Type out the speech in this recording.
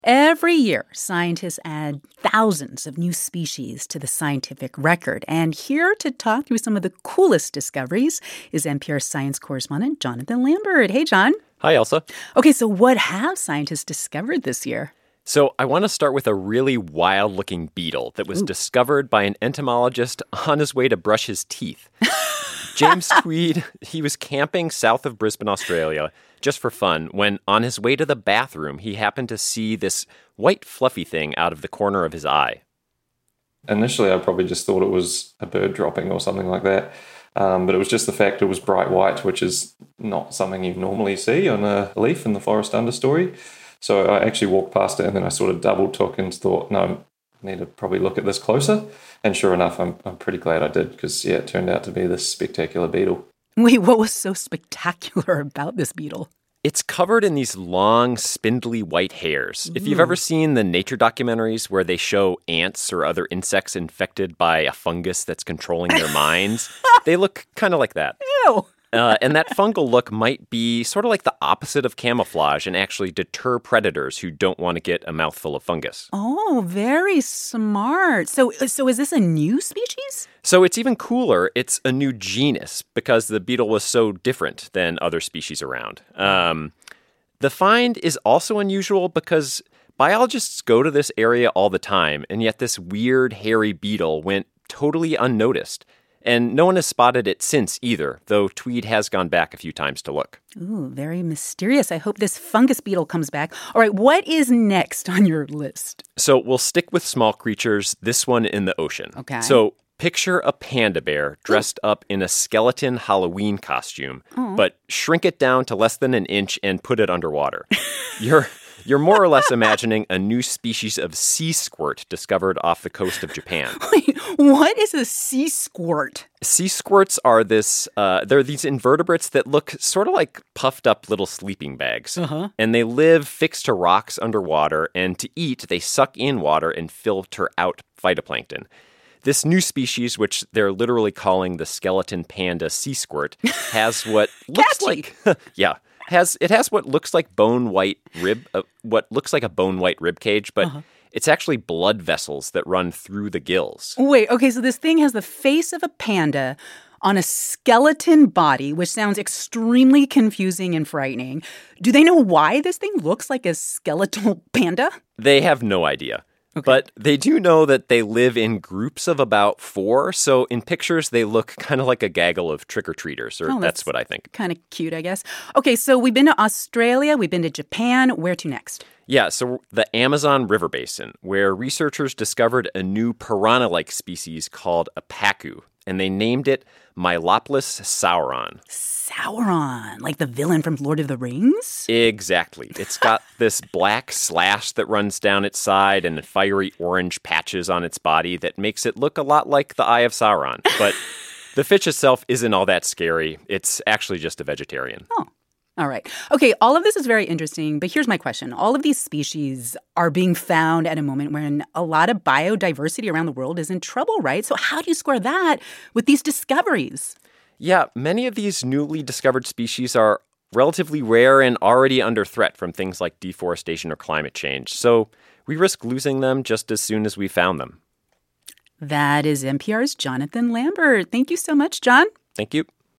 Every year, scientists add thousands of new species to the scientific record. And here to talk through some of the coolest discoveries is NPR science correspondent Jonathan Lambert. Hey, John. Hi, Elsa. Okay, so what have scientists discovered this year? So I want to start with a really wild-looking beetle that was discovered by an entomologist on his way to brush his teeth. James Tweed, he was camping south of Brisbane, Australia, just for fun, when on his way to the bathroom, he happened to see this white fluffy thing out of the corner of his eye. Initially, I probably just thought it was a bird dropping or something like that. But it was just the fact it was bright white, which is not something you normally see on a leaf in the forest understory. So I actually walked past it and then I sort of double took and thought, no, I need to probably look at this closer. And sure enough, I'm pretty glad I did because, it turned out to be this spectacular beetle. Wait, what was so spectacular about this beetle? It's covered in these long, spindly white hairs. If you've ever seen the nature documentaries where they show ants or other insects infected by a fungus that's controlling their minds, they look kind of like that. Ew. And that fungal look might be sort of like the opposite of camouflage and actually deter predators who don't want to get a mouthful of fungus. Oh, very smart. So is this a new species? So it's even cooler. It's a new genus because the beetle was so different than other species around. The find is also unusual because biologists go to this area all the time, and yet this weird, hairy beetle went totally unnoticed. And no one has spotted it since either, though Tweed has gone back a few times to look. Ooh, very mysterious. I hope this fungus beetle comes back. All right, what is next on your list? So we'll stick with small creatures, this one in the ocean. Okay. So picture a panda bear dressed up in a skeleton Halloween costume, but shrink it down to less than an inch and put it underwater. You're more or less imagining a new species of sea squirt discovered off the coast of Japan. Wait, what is a sea squirt? Sea squirts are they're these invertebrates that look sort of like puffed up little sleeping bags. And they live fixed to rocks underwater, and to eat, they suck in water and filter out phytoplankton. This new species, which they're literally calling the skeleton panda sea squirt, has what looks like It has what looks like what looks like a bone white rib cage, but it's actually blood vessels that run through the gills. Wait, okay, so this thing has the face of a panda on a skeleton body, which sounds extremely confusing and frightening. Do they know why this thing looks like a skeletal panda? They have no idea. Okay. But they do know that they live in groups of about 4, so in pictures they look kind of like a gaggle of trick-or-treaters, or that's what I think. Kind of cute, I guess. Okay, so we've been to Australia, we've been to Japan. Where to next? Yeah, so the Amazon River Basin, where researchers discovered a new piranha-like species called a pacu, and they named it Myloplus sauron. Sauron, like the villain from Lord of the Rings? Exactly. It's got this black slash that runs down its side and fiery orange patches on its body that makes it look a lot like the Eye of Sauron. But the fish itself isn't all that scary. It's actually just a vegetarian. Oh. All right. Okay, all of this is very interesting, but here's my question. All of these species are being found at a moment when a lot of biodiversity around the world is in trouble, right? So how do you square that with these discoveries? Yeah, many of these newly discovered species are relatively rare and already under threat from things like deforestation or climate change. So we risk losing them just as soon as we found them. That is NPR's Jonathan Lambert. Thank you so much, John. Thank you.